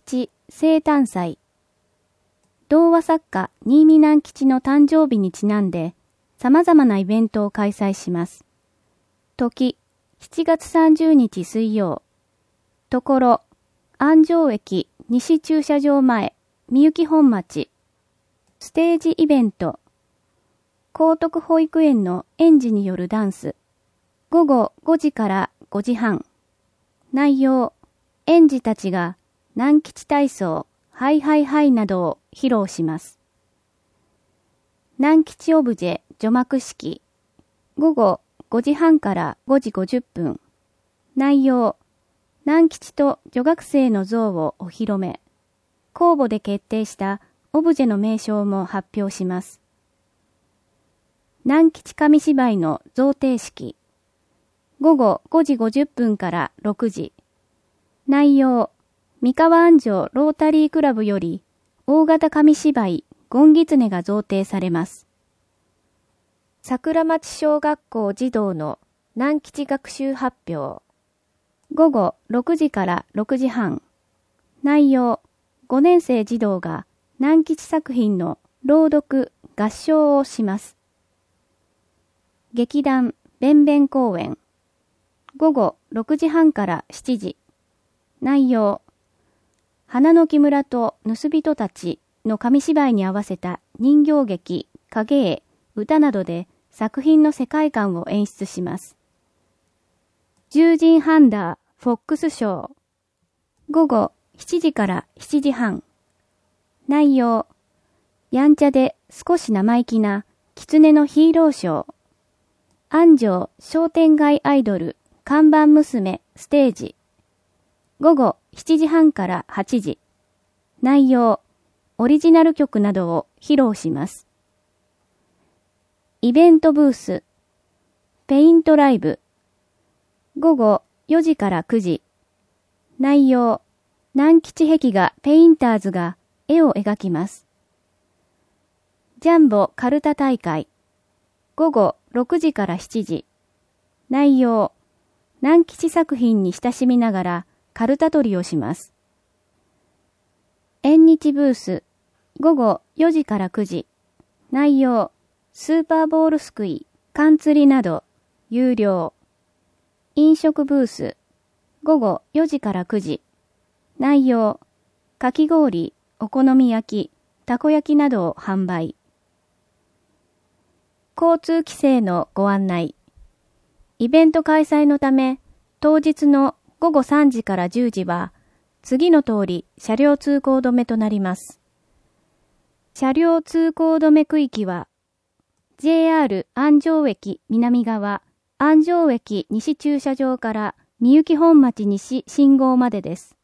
吉生誕祭。童話作家新見南吉の誕生日にちなんで様々なイベントを開催します。時、7月30日水曜。ところ、安城駅西駐車場前、みゆき本町。ステージイベント。高徳保育園の園児によるダンス。午後5時から5時半。内容、園児たちが南吉体操、ハイハイハイなどを披露します。南吉オブジェ除幕式。午後5時半から5時50分。内容、南吉と女学生の像をお披露目。公募で決定したオブジェの名称も発表します。南吉紙芝居の贈呈式。午後5時50分から6時。内容、三河安城ロータリークラブより大型紙芝居ゴンギツネが贈呈されます。桜町小学校児童の南吉学習発表。午後6時から6時半。内容、5年生児童が南吉作品の朗読、合唱をします。劇団弁弁公演。午後6時半から7時。内容、花の木村と盗人たちの紙芝居に合わせた人形劇、影絵、歌などで作品の世界観を演出します。獣人ハンダー、フォックスショー。午後7時から7時半。内容、やんちゃで少し生意気な狐のヒーローショー。安城商店街アイドル、看板娘、ステージ。午後7時半から8時。内容、オリジナル曲などを披露します。イベントブース、ペイントライブ。午後4時から9時。内容、南吉壁画ペインターズが絵を描きます。ジャンボカルタ大会。午後6時から7時。内容、南吉作品に親しみながらカルタ取りをします。縁日ブース。午後4時から9時。内容、スーパーボールすくい、缶釣りなど、有料。飲食ブース。午後4時から9時。内容、かき氷、お好み焼き、たこ焼きなどを販売。交通規制のご案内。イベント開催のため、当日の午後3時から10時は、次の通り車両通行止めとなります。車両通行止め区域は、JR 安城駅南側、安城駅西駐車場からみゆき本町西信号までです。